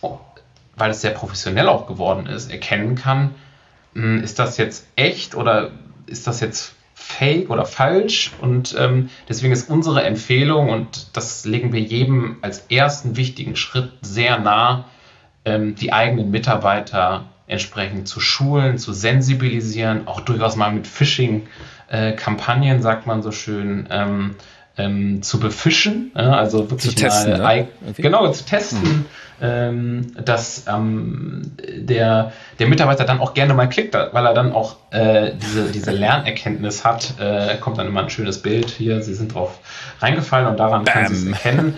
weil es sehr professionell auch geworden ist, erkennen kann, ist das jetzt echt oder ist das jetzt fake oder falsch? Und ähm, deswegen ist unsere Empfehlung, und das legen wir jedem als ersten wichtigen Schritt sehr nah, ähm, die eigenen Mitarbeiter entsprechend zu schulen, zu sensibilisieren, auch durchaus mal mit Phishing-Kampagnen, äh, sagt man so schön, ähm, ähm, zu befischen, äh, also wirklich zu testen, mal ne? genau zu testen, hm. ähm, dass ähm, der, der Mitarbeiter dann auch gerne mal klickt, weil er dann auch äh, diese, diese Lernerkenntnis hat, äh, kommt dann immer ein schönes Bild hier, sie sind drauf reingefallen und daran Bam. Können sie es erkennen,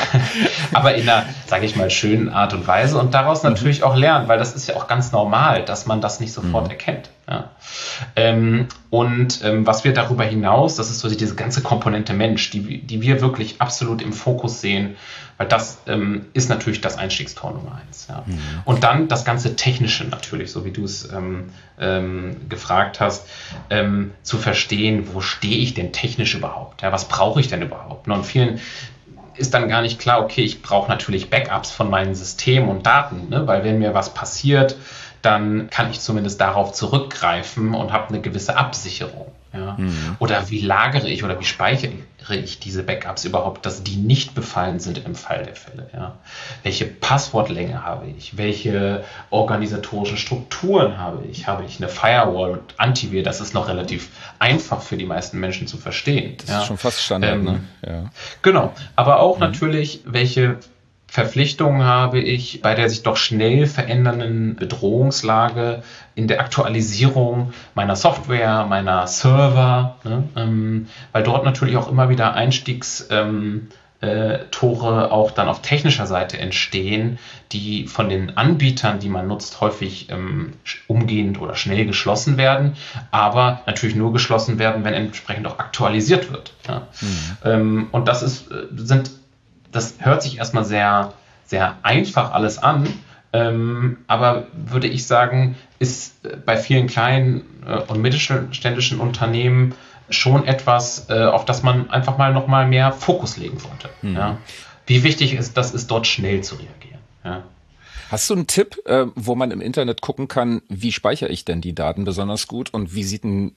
aber in einer, sage ich mal, schönen Art und Weise und daraus mhm. natürlich auch lernen, weil das ist ja auch ganz normal, dass man das nicht sofort mhm. erkennt. Ja. Ähm, und ähm, was wir darüber hinaus, das ist so diese ganze Komponente Mensch, die, die wir wirklich absolut im Fokus sehen, weil das ähm, ist natürlich das Einstiegstor Nummer eins. Ja. Mhm. Und dann das ganze Technische natürlich, so wie du es ähm, ähm, gefragt hast, ähm, zu verstehen, wo stehe ich denn technisch überhaupt? Ja, was brauche ich denn überhaupt? Und vielen ist dann gar nicht klar, okay, ich brauche natürlich Backups von meinen Systemen und Daten, ne? Weil wenn mir was passiert, dann kann ich zumindest darauf zurückgreifen und habe eine gewisse Absicherung. Ja? Mhm. Oder wie lagere ich oder wie speichere ich diese Backups überhaupt, dass die nicht befallen sind im Fall der Fälle. Ja? Welche Passwortlänge habe ich? Welche organisatorischen Strukturen habe ich? Habe ich eine Firewall und Antivir? Das ist noch relativ einfach für die meisten Menschen zu verstehen. Das ja? ist schon fast Standard. Ähm, ne? Ja. Genau, aber auch mhm. natürlich, welche Verpflichtungen habe ich bei der sich doch schnell verändernden Bedrohungslage in der Aktualisierung meiner Software, meiner Server, ne? ähm, weil dort natürlich auch immer wieder Einstiegstore ähm, äh, auch dann auf technischer Seite entstehen, die von den Anbietern, die man nutzt, häufig ähm, umgehend oder schnell geschlossen werden, aber natürlich nur geschlossen werden, wenn entsprechend auch aktualisiert wird. Ja? Mhm. Ähm, und das ist, sind Das hört sich erstmal sehr, sehr einfach alles an, ähm, aber würde ich sagen, ist bei vielen kleinen äh, und mittelständischen Unternehmen schon etwas, äh, auf das man einfach mal noch mal mehr Fokus legen sollte. Mhm. Ja? Wie wichtig ist das ist, dort schnell zu reagieren. Ja? Hast du einen Tipp, äh, wo man im Internet gucken kann, wie speichere ich denn die Daten besonders gut und wie sieht ein,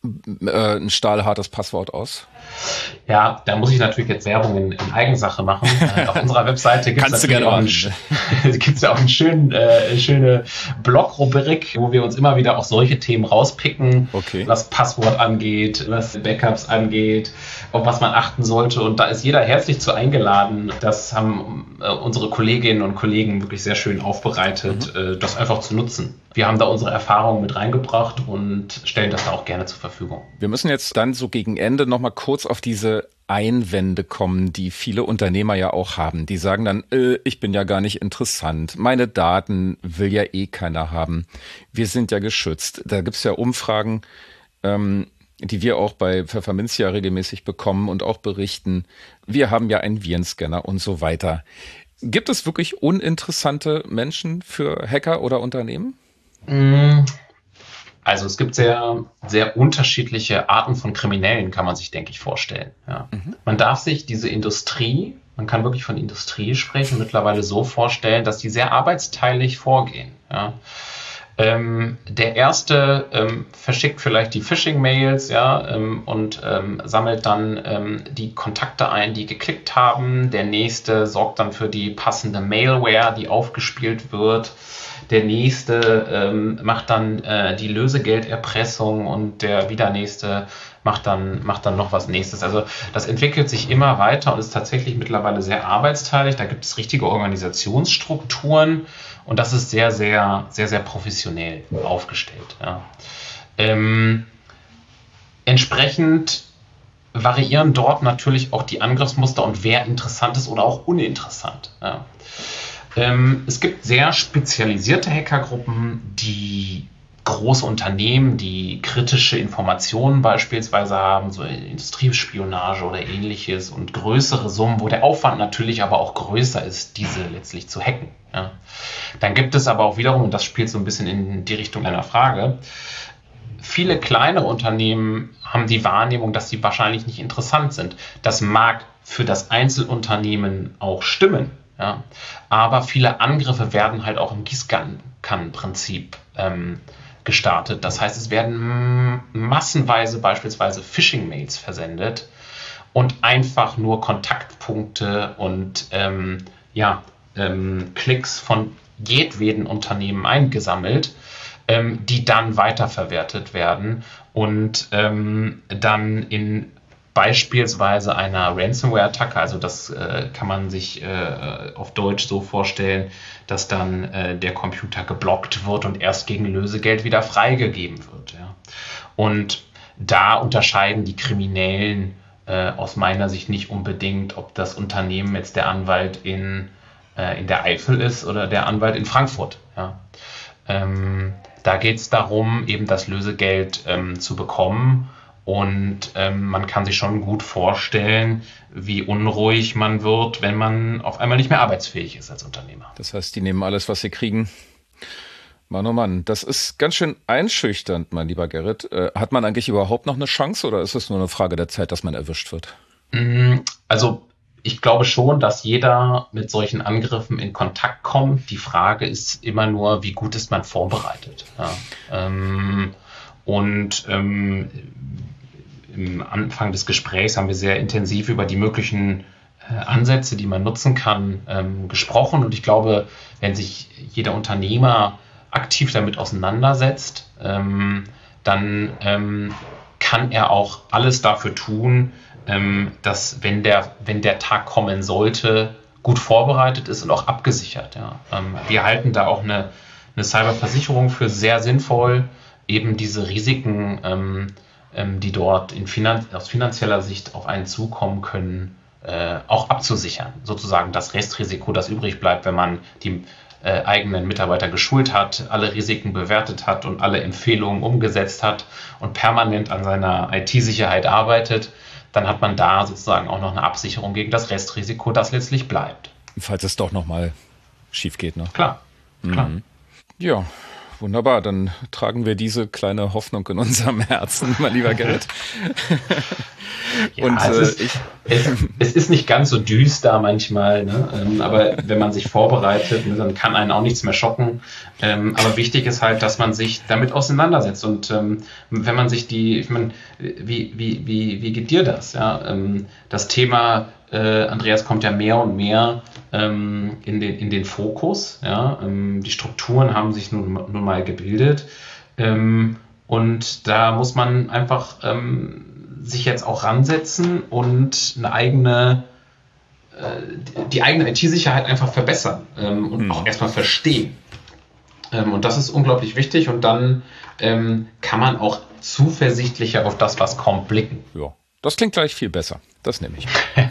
äh, ein stahlhartes Passwort aus? Ja, da muss ich natürlich jetzt Werbung in, in Eigensache machen. Äh, auf unserer Webseite gibt es ja auch einen, gibt's ja auch einen schönen, äh, schöne Blog-Rubrik, wo wir uns immer wieder auch solche Themen rauspicken, okay. was Passwort angeht, was Backups angeht, auf was man achten sollte. Und da ist jeder herzlich zu eingeladen. Das haben äh, unsere Kolleginnen und Kollegen wirklich sehr schön aufbereitet, mhm. äh, das einfach zu nutzen. Wir haben da unsere Erfahrungen mit reingebracht und stellen das da auch gerne zur Verfügung. Wir müssen jetzt dann so gegen Ende nochmal kurz auf diese Einwände kommen, die viele Unternehmer ja auch haben. Die sagen dann, äh, ich bin ja gar nicht interessant, meine Daten will ja eh keiner haben, wir sind ja geschützt. Da gibt's ja Umfragen, ähm, die wir auch bei Pfefferminzia regelmäßig bekommen und auch berichten, wir haben ja einen Virenscanner und so weiter. Gibt es wirklich uninteressante Menschen für Hacker oder Unternehmen? Also es gibt sehr, sehr unterschiedliche Arten von Kriminellen, kann man sich, denke ich, vorstellen. Ja. Mhm. Man darf sich diese Industrie, man kann wirklich von Industrie sprechen, mittlerweile so vorstellen, dass die sehr arbeitsteilig vorgehen. Ja. Ähm, der erste ähm, verschickt vielleicht die Phishing-Mails, ja, ähm, und ähm, sammelt dann ähm, die Kontakte ein, die geklickt haben. Der nächste sorgt dann für die passende Mailware, die aufgespielt wird. Der nächste ähm, macht dann äh, die Lösegelderpressung und der wieder nächste macht dann, macht dann noch was Nächstes. Also das entwickelt sich immer weiter und ist tatsächlich mittlerweile sehr arbeitsteilig. Da gibt es richtige Organisationsstrukturen und das ist sehr, sehr, sehr, sehr professionell aufgestellt. Ja. Ähm, entsprechend variieren dort natürlich auch die Angriffsmuster und wer interessant ist oder auch uninteressant. Ja. Ähm, es gibt sehr spezialisierte Hackergruppen, die große Unternehmen, die kritische Informationen beispielsweise haben, so Industriespionage oder ähnliches und größere Summen, wo der Aufwand natürlich aber auch größer ist, diese letztlich zu hacken. Ja. Dann gibt es aber auch wiederum, und das spielt so ein bisschen in die Richtung einer Frage, viele kleinere Unternehmen haben die Wahrnehmung, dass sie wahrscheinlich nicht interessant sind. Das mag für das Einzelunternehmen auch stimmen, ja, aber viele Angriffe werden halt auch im Gießkannenprinzip ähm, gestartet. Das heißt, es werden massenweise beispielsweise Phishing-Mails versendet und einfach nur Kontaktpunkte und ähm, ja, ähm, Klicks von jedweden Unternehmen eingesammelt, ähm, die dann weiterverwertet werden und ähm, dann in beispielsweise einer Ransomware-Attacke, also das äh, kann man sich äh, auf Deutsch so vorstellen, dass dann äh, der Computer geblockt wird und erst gegen Lösegeld wieder freigegeben wird. Ja. Und da unterscheiden die Kriminellen äh, aus meiner Sicht nicht unbedingt, ob das Unternehmen jetzt der Anwalt in, äh, in der Eifel ist oder der Anwalt in Frankfurt. Ja. Ähm, da geht es darum, eben das Lösegeld ähm, zu bekommen. Und ähm, man kann sich schon gut vorstellen, wie unruhig man wird, wenn man auf einmal nicht mehr arbeitsfähig ist als Unternehmer. Das heißt, die nehmen alles, was sie kriegen. Mann, oh Mann, das ist ganz schön einschüchternd, mein lieber Gerrit. Äh, hat man eigentlich überhaupt noch eine Chance oder ist es nur eine Frage der Zeit, dass man erwischt wird? Also ich glaube schon, dass jeder mit solchen Angriffen in Kontakt kommt. Die Frage ist immer nur, wie gut ist man vorbereitet. Ja. Ähm, und ähm, im Anfang des Gesprächs haben wir sehr intensiv über die möglichen äh, Ansätze, die man nutzen kann, ähm, gesprochen. Und ich glaube, wenn sich jeder Unternehmer aktiv damit auseinandersetzt, ähm, dann ähm, kann er auch alles dafür tun, ähm, dass, wenn der, wenn der Tag kommen sollte, gut vorbereitet ist und auch abgesichert. Ja. Ähm, wir halten da auch eine, eine Cyberversicherung für sehr sinnvoll, eben diese Risiken, ähm, die dort in Finan- aus finanzieller Sicht auf einen zukommen können, äh, auch abzusichern. Sozusagen das Restrisiko, das übrig bleibt, wenn man die äh, eigenen Mitarbeiter geschult hat, alle Risiken bewertet hat und alle Empfehlungen umgesetzt hat und permanent an seiner I T-Sicherheit arbeitet, dann hat man da sozusagen auch noch eine Absicherung gegen das Restrisiko, das letztlich bleibt. Falls es doch nochmal schief geht, ne? Klar, klar. Mhm. Ja. Wunderbar, dann tragen wir diese kleine Hoffnung in unserem Herzen, mein lieber Gerrit. Ja, und es, äh, ist, ich es, es ist nicht ganz so düster manchmal, ne? ähm, aber wenn man sich vorbereitet, ne, dann kann einen auch nichts mehr schocken. Ähm, aber wichtig ist halt, dass man sich damit auseinandersetzt. Und ähm, wenn man sich die, ich meine, wie, wie, wie, wie geht dir das? Ja? Ähm, das Thema Äh, Andreas kommt ja mehr und mehr ähm, in, den, in den Fokus. Ja? Ähm, die Strukturen haben sich nun, nun mal gebildet. Ähm, und da muss man einfach ähm, sich jetzt auch ransetzen und eine eigene, äh, die eigene I T-Sicherheit einfach verbessern ähm, und mhm. auch erstmal verstehen. Ähm, und das ist unglaublich wichtig. Und dann ähm, kann man auch zuversichtlicher auf das, was kommt, blicken. Ja. Das klingt gleich viel besser. Das nehme ich.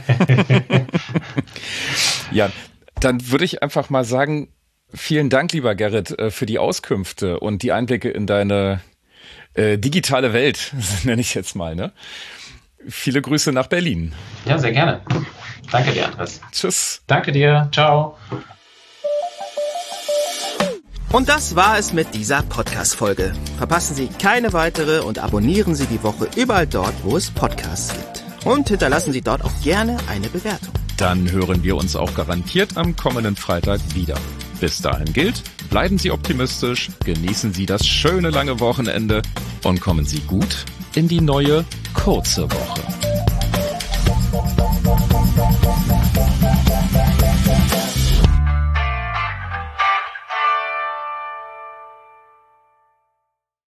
Ja, dann würde ich einfach mal sagen, vielen Dank, lieber Gerrit, für die Auskünfte und die Einblicke in deine äh, digitale Welt, nenne ich jetzt mal. Ne? Viele Grüße nach Berlin. Ja, sehr gerne. Danke dir, Andres. Tschüss. Danke dir. Ciao. Und das war es mit dieser Podcast-Folge. Verpassen Sie keine weitere und abonnieren Sie die Woche überall dort, wo es Podcasts gibt. Und hinterlassen Sie dort auch gerne eine Bewertung. Dann hören wir uns auch garantiert am kommenden Freitag wieder. Bis dahin gilt, bleiben Sie optimistisch, genießen Sie das schöne lange Wochenende und kommen Sie gut in die neue kurze Woche.